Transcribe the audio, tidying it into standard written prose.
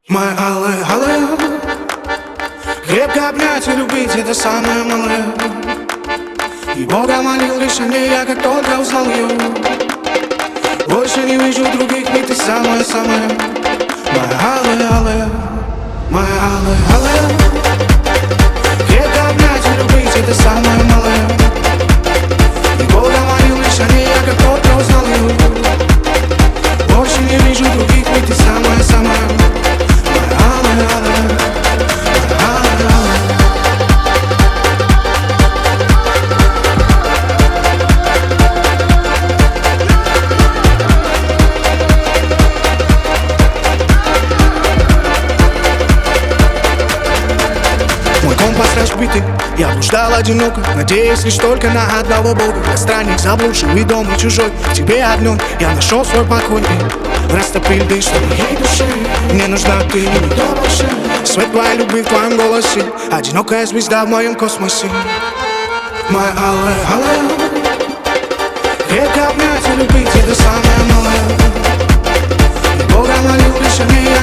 Моя алая, алая, крепко обнять и любить — это самое малое. И Бога молил лишь о ней, я как только узнал ее. Больше не вижу других, ведь ты самая-самая. Моя алая, алая, моя алая, алая, крепко обнять и любить — это самое малое. И Бога молил лишь о ней, я как только узнал ее. Больше не вижу других, ведь ты самая-самая. Мой компас разбитый, я блуждал одиноко, надеясь лишь только на одного Бога. Я странник, заблудший и дома чужой. В тебе одной я нашел свой покой и растопил дышь в моей душе. Мне нужна ты, никто больше. Свет твоей любви в твоем голосе, одинокая звезда в моем космосе. Моя алая, алая, крепко обнять и любить — это самое малое. И Бога молил лишь о ней,